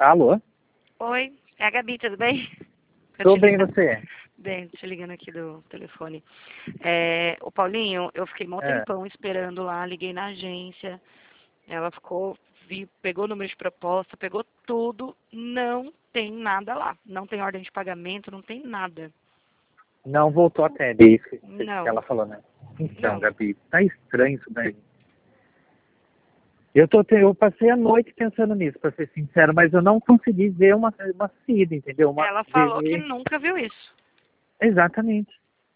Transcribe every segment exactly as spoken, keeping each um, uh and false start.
Alô? Oi, é a Gabi, tudo bem? Eu Tô te bem, e ligando- você? Bem, te ligando aqui do telefone. É, o Paulinho, eu fiquei mó É. tempão esperando lá, liguei na agência, ela ficou, vi, pegou o número de proposta, pegou tudo, não tem nada lá. Não tem ordem de pagamento, não tem nada. Não voltou até isso que Não, ela falou, né? Então, não. Gabi, tá estranho isso daí. Eu, tô, te- eu passei a noite pensando nisso, pra ser sincero, mas eu não consegui ver uma, uma saída, entendeu? Uma, Ela falou que ver- nunca viu isso. Exatamente,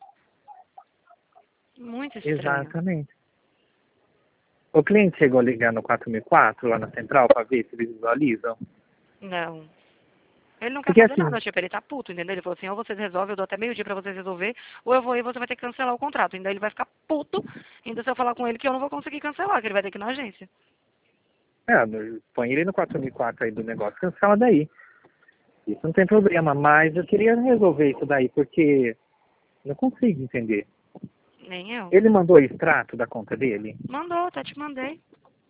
Muito estranho. exatamente. O cliente chegou a ligar no quatro mil e quatro lá na central pra ver se eles visualizam. Não. Ele não quer Porque fazer assim, nada, tipo, ele tá puto, entendeu? Ele falou assim, ou vocês resolvem, eu dou até meio-dia pra vocês resolver, ou eu vou e você vai ter que cancelar o contrato. Ainda ele vai ficar puto, ainda se eu falar com ele que eu não vou conseguir cancelar, que ele vai ter que ir na agência. é, no- põe ele no quatro mil e quatro aí do negócio, cancela daí. Isso não tem problema, mas eu queria resolver isso daí, porque não consigo entender. Nem eu. Ele mandou o extrato da conta dele? Mandou, até te mandei.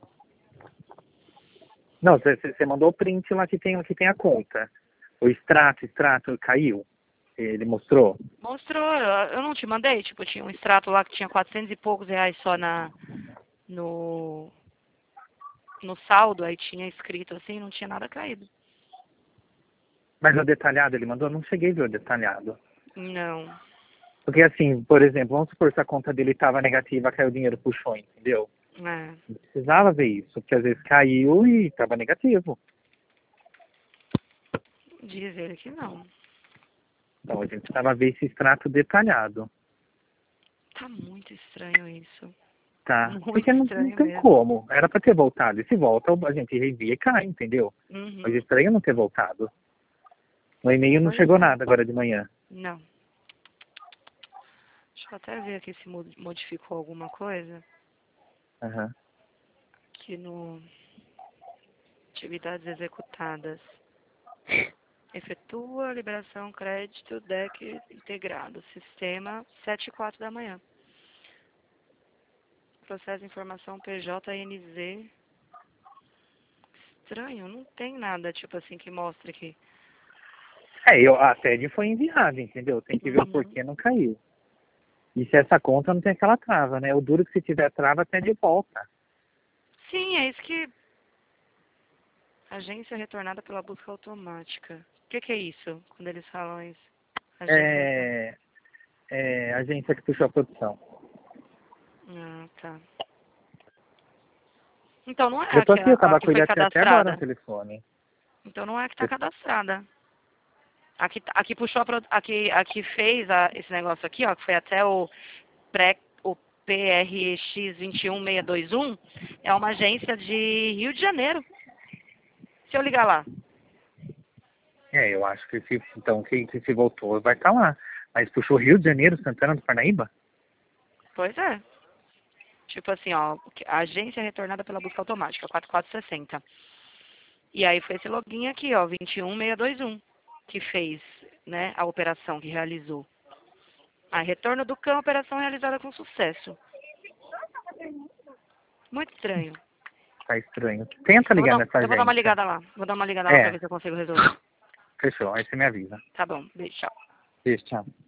Não, você mandou o print lá que tem, que tem a conta. O extrato, extrato caiu. Ele mostrou. Mostrou, eu eu não te mandei, tipo, tinha um extrato lá que tinha quatrocentos e poucos reais só na, no, no saldo, aí tinha escrito assim, não tinha nada caído. Mas o detalhado ele mandou? Eu não cheguei a ver o detalhado. Não. Porque assim, por exemplo, vamos supor se a conta dele estava negativa, caiu o dinheiro, puxou, entendeu? É, Não precisava ver isso, porque às vezes caiu e estava negativo. diz ele que não. Então a gente precisava ver esse extrato detalhado. Tá muito estranho isso. Tá? Muito Porque não, não estranho tem mesmo. como. Era para ter voltado. E se volta, a gente reenvia e cai, entendeu? Mas Uhum. estranho não ter voltado. No e-mail não Pois chegou é. nada agora de manhã. Não. Deixa eu até ver aqui se mo- modificou alguma coisa. Aham. Aqui no atividades executadas. Efetua liberação crédito deck integrado. Sistema sete e quatro da manhã. Processo de informação P J N Z. Estranho, não tem nada tipo assim que mostre aqui. É, eu, a T E D foi enviada, entendeu? Tem que ver o Uhum. porquê não caiu. E se essa conta não tem aquela trava, né? O duro que se tiver trava, até de volta. Sim, é isso que. Agência retornada pela busca automática. O que, que é isso? Quando eles falam isso? Agência retornada. É, é a agência que puxou a produção. Ah, tá. Então não é Eu a tô que, aqui, eu a, a tava que com foi ele até, até agora no cadastrada. telefone. Então não é a que está Eu- cadastrada. A que, a que puxou a, pro- a que, a que fez a, esse negócio aqui, ó, que foi até o, pré, o P R X dois um seis dois um, é uma agência de Rio de Janeiro. Se eu ligar lá. é, eu acho que se, então, que, que se voltou vai estar lá. Mas puxou Rio de Janeiro, Santana do Parnaíba? Pois é. Tipo assim, ó, a agência retornada pela busca automática, quatro quatro seis zero. E aí foi esse login aqui, ó, dois um seis dois um, que fez, né, a operação, que realizou. A retorno do cão, operação realizada com sucesso. Muito estranho. Tá estranho. Tenta Eu vou ligar dar, nessa eu vou dar uma agência. ligada lá. Vou dar uma ligada lá pra É, ver se eu consigo resolver. fechou. Aí você me avisa. Tá bom, beijo, tchau. Beijo, tchau.